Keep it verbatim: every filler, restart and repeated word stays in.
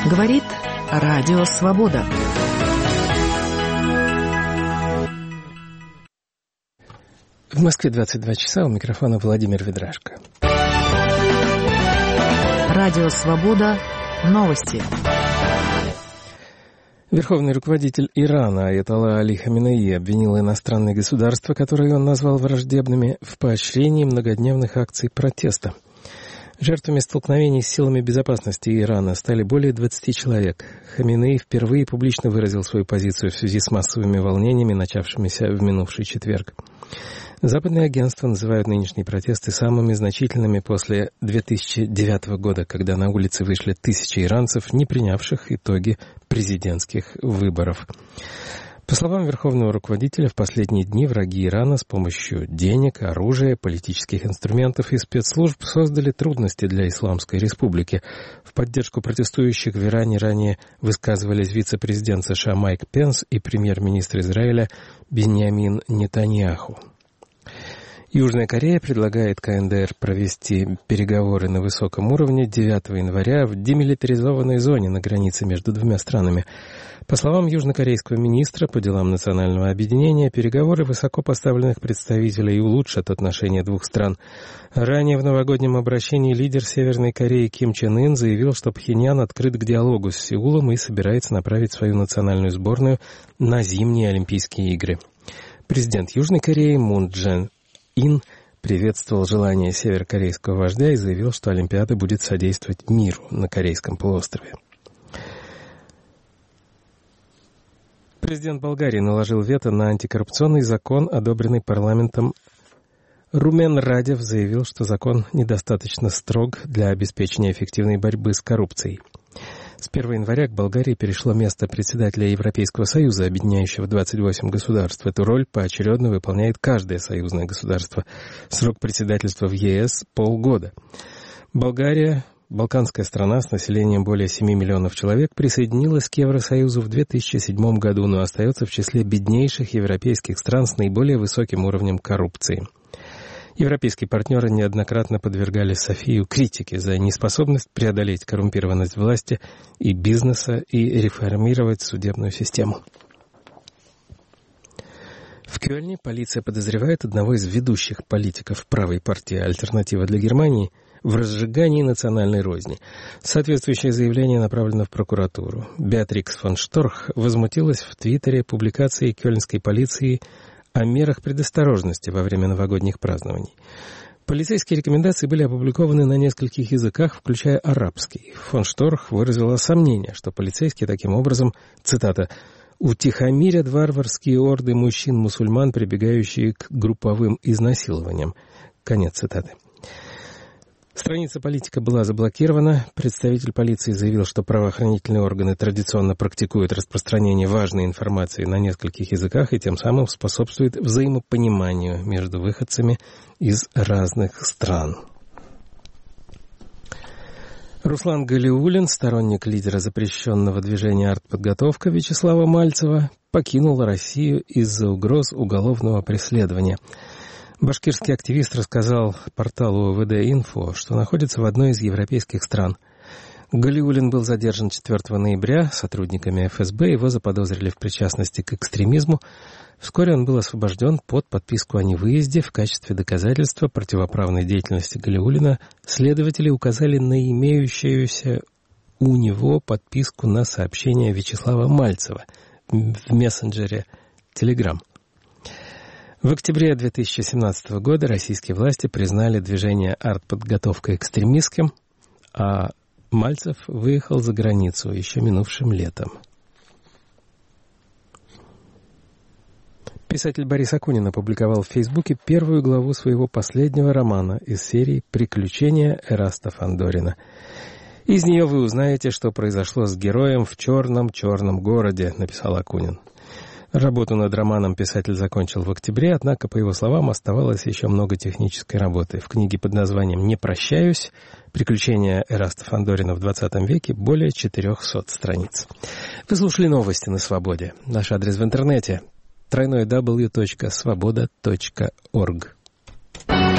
Говорит Радио Свобода. В Москве двадцать два часа, у микрофона Владимир Ведрашко. Радио Свобода. Новости. Верховный руководитель Ирана Аятолла Али Хаминеи обвинил иностранные государства, которые он назвал враждебными, в поощрении многодневных акций протеста. Жертвами столкновений с силами безопасности Ирана стали более двадцати человек. Хаминеи впервые публично выразил свою позицию в связи с массовыми волнениями, начавшимися в минувший четверг. Западные агентства называют нынешние протесты самыми значительными после две тысячи девятого года, когда на улицы вышли тысячи иранцев, не принявших итоги президентских выборов. По словам верховного руководителя, в последние дни враги Ирана с помощью денег, оружия, политических инструментов и спецслужб создали трудности для Исламской Республики. В поддержку протестующих в Иране ранее высказывались вице-президент США Майк Пенс и премьер-министр Израиля Биньямин Нетаньяху. Южная Корея предлагает КНДР провести переговоры на высоком уровне девятого января в демилитаризованной зоне на границе между двумя странами. По словам южнокорейского министра по делам национального объединения, переговоры высокопоставленных представителей улучшат отношения двух стран. Ранее в новогоднем обращении лидер Северной Кореи Ким Чен Ын заявил, что Пхеньян открыт к диалогу с Сеулом и собирается направить свою национальную сборную на зимние Олимпийские игры. Президент Южной Кореи Мун Чжэ Ин приветствовал желание северокорейского вождя и заявил, что Олимпиада будет содействовать миру на Корейском полуострове. Президент Болгарии наложил вето на антикоррупционный закон, одобренный парламентом. Румен Радев заявил, что закон недостаточно строг для обеспечения эффективной борьбы с коррупцией. С первого января к Болгарии перешло место председателя Европейского Союза, объединяющего двадцать восемь государств. Эту роль поочередно выполняет каждое союзное государство. Срок председательства в ЕС – полгода. Болгария, балканская страна с населением более семи миллионов человек, присоединилась к Евросоюзу в две тысячи седьмом году, но остается в числе беднейших европейских стран с наиболее высоким уровнем коррупции. Европейские партнеры неоднократно подвергали Софию критике за неспособность преодолеть коррумпированность власти и бизнеса и реформировать судебную систему. В Кёльне полиция подозревает одного из ведущих политиков правой партии «Альтернатива для Германии» в разжигании национальной розни. Соответствующее заявление направлено в прокуратуру. Беатрикс фон Шторх возмутилась в Твиттере публикацией кёльнской полиции о мерах предосторожности во время новогодних празднований. Полицейские рекомендации были опубликованы на нескольких языках, включая арабский. Фон Шторх выразила сомнение, что полицейские таким образом, цитата, «утихомирят варварские орды мужчин-мусульман, прибегающие к групповым изнасилованиям». Конец цитаты. Страница политика была заблокирована. Представитель полиции заявил, что правоохранительные органы традиционно практикуют распространение важной информации на нескольких языках и тем самым способствует взаимопониманию между выходцами из разных стран. Руслан Галиуллин, сторонник лидера запрещенного движения «Артподготовка» Вячеслава Мальцева, покинул Россию из-за угроз уголовного преследования. Башкирский активист рассказал порталу ВД-Инфо, что находится в одной из европейских стран. Галиуллин был задержан четвёртого ноября сотрудниками эф эс бэ, его заподозрили в причастности к экстремизму. Вскоре он был освобожден под подписку о невыезде. В качестве доказательства противоправной деятельности Галиуллина следователи указали на имеющуюся у него подписку на сообщение Вячеслава Мальцева в мессенджере Telegram. В октябре две тысячи семнадцатого года российские власти признали движение «Артподготовка» экстремистским, а Мальцев выехал за границу еще минувшим летом. Писатель Борис Акунин опубликовал в Фейсбуке первую главу своего последнего романа из серии «Приключения Эраста Фандорина». «Из нее вы узнаете, что произошло с героем в черном-черном городе», — написал Акунин. Работу над романом писатель закончил в октябре, однако, по его словам, оставалось еще много технической работы. В книге под названием «Не прощаюсь. Приключения Эраста Фандорина в двадцатом веке» более четырехсот страниц. Вы слушали новости на Свободе. Наш адрес в интернете — дабл ю дабл ю дабл ю точка свобода точка орг.